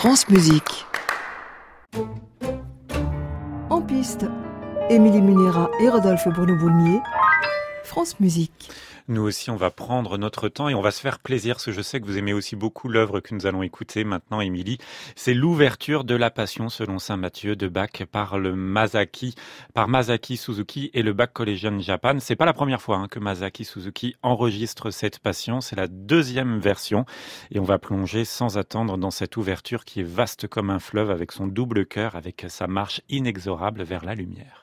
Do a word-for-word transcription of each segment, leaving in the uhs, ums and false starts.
France Musique. En piste, Émilie Munera et Rodolphe Bourneau-Boulmier, France Musique. Nous aussi, on va prendre notre temps et on va se faire plaisir, parce que je sais que vous aimez aussi beaucoup l'œuvre que nous allons écouter maintenant, Émilie. C'est l'ouverture de la Passion selon saint Matthieu de Bach par le Masaki, par Masaki Suzuki et le Bach Collegian Japan. C'est pas la première fois hein, que Masaki Suzuki enregistre cette Passion, c'est la deuxième version et on va plonger sans attendre dans cette ouverture qui est vaste comme un fleuve avec son double chœur, avec sa marche inexorable vers la lumière.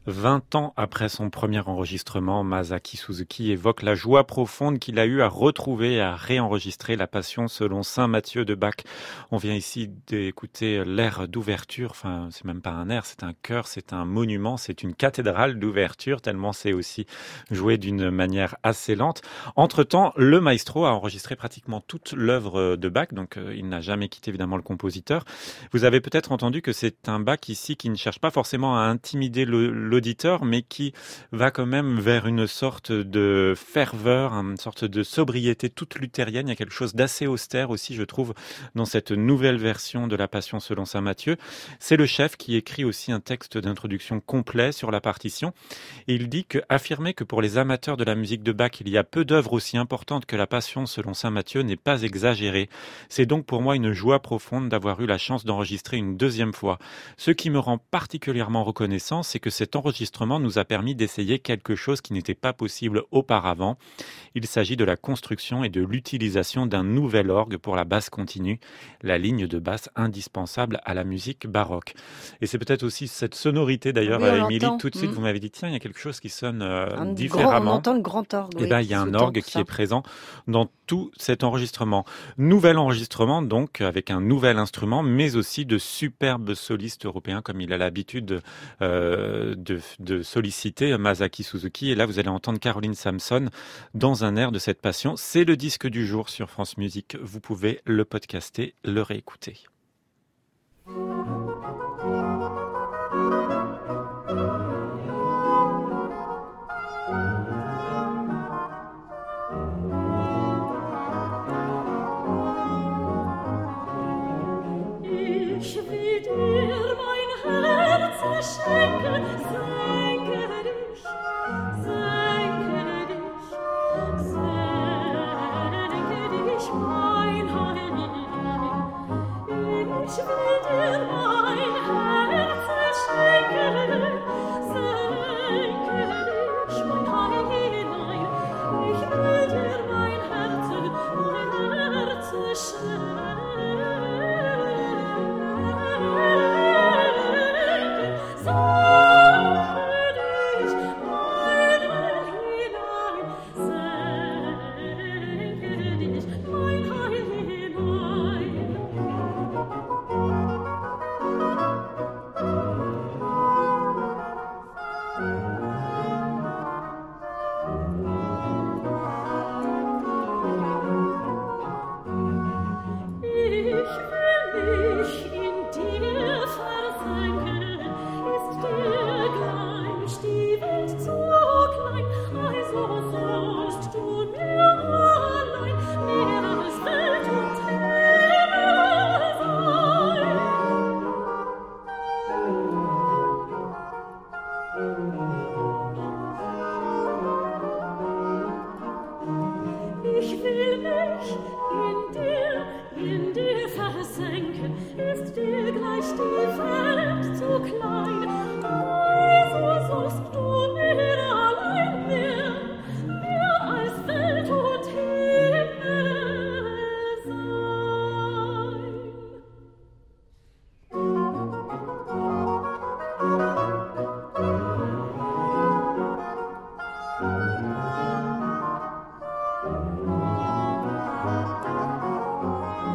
vingt ans après son premier enregistrement, Masaki Suzuki évoque la joie profonde qu'il a eue à retrouver et à réenregistrer la Passion selon saint Matthieu de Bach. On vient ici d'écouter l'air d'ouverture, enfin c'est même pas un air, c'est un chœur, c'est un monument, c'est une cathédrale d'ouverture, tellement c'est aussi joué d'une manière assez lente. Entre-temps, le maestro a enregistré pratiquement toute l'œuvre de Bach, donc euh, il n'a jamais quitté évidemment le compositeur. Vous avez peut-être entendu que c'est un Bach ici qui ne cherche pas forcément à intimider le, le auditeur, mais qui va quand même vers une sorte de ferveur, une sorte de sobriété toute luthérienne. Il y a quelque chose d'assez austère aussi, je trouve, dans cette nouvelle version de la Passion selon saint Matthieu. C'est le chef qui écrit aussi un texte d'introduction complet sur la partition. Et il dit que affirmer que pour les amateurs de la musique de Bach, il y a peu d'œuvres aussi importantes que la Passion selon saint Matthieu n'est pas exagéré. C'est donc pour moi une joie profonde d'avoir eu la chance d'enregistrer une deuxième fois. Ce qui me rend particulièrement reconnaissant, c'est que cet enregistrement nous a permis d'essayer quelque chose qui n'était pas possible auparavant. Il s'agit de la construction et de l'utilisation d'un nouvel orgue pour la basse continue, la ligne de basse indispensable à la musique baroque. Et c'est peut-être aussi cette sonorité d'ailleurs, oui, Émilie, tout de suite, mmh. vous m'avez dit, tiens, il y a quelque chose qui sonne euh, différemment. Grand, on entend le grand orgue. Et oui, bien, il y a un orgue qui est présent dans tout cet enregistrement. Nouvel enregistrement, donc, avec un nouvel instrument, mais aussi de superbes solistes européens, comme il a l'habitude euh, de, de solliciter Masaki Suzuki. Et là, vous allez entendre Caroline Samson dans un air de cette passion. C'est le disque du jour sur France Musique. Vous pouvez le podcaster, le réécouter. Ich will dir mein Herz schenken, senke dich, senke dich, senke dich, mein Heiliglein. Ich will dir mein Herz schenken, senke dich, mein Heiliglein. Ich will dir mein Herz, mein Herz schenken.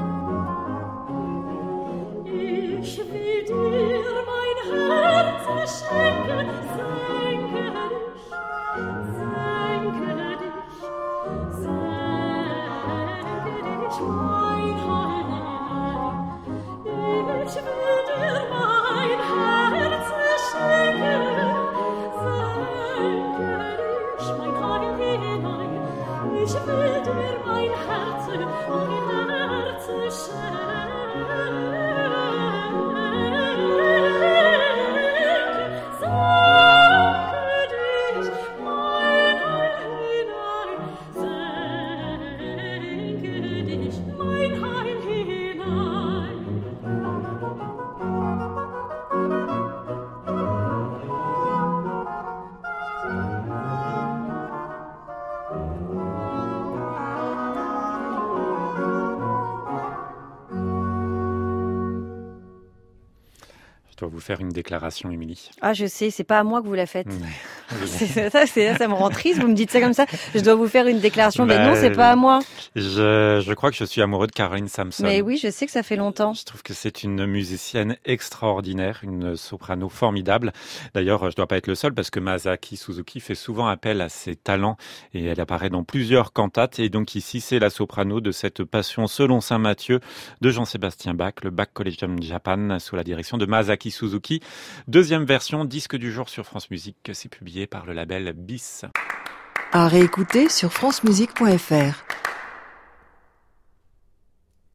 Ich will dir mein Herz dois vous faire une déclaration, Émilie. Ah, je sais, c'est pas à moi que vous la faites. Ouais. C'est, ça, c'est, ça me rend triste, vous me dites ça comme ça. Je dois vous faire une déclaration, mais Bah, non, c'est pas à moi. Je, je crois que je suis amoureux de Caroline Samson. Mais oui, je sais que ça fait longtemps. Je trouve que c'est une musicienne extraordinaire, une soprano formidable. D'ailleurs, je dois pas être le seul parce que Masaki Suzuki fait souvent appel à ses talents et elle apparaît dans plusieurs cantates. Et donc ici, c'est la soprano de cette Passion selon saint Matthieu de Jean-Sébastien Bach, le Bach Collegium Japan, sous la direction de Masaki Suzuki. Deuxième version, disque du jour sur France Musique, que c'est publié par le label B I S. À réécouter sur francemusique point f r.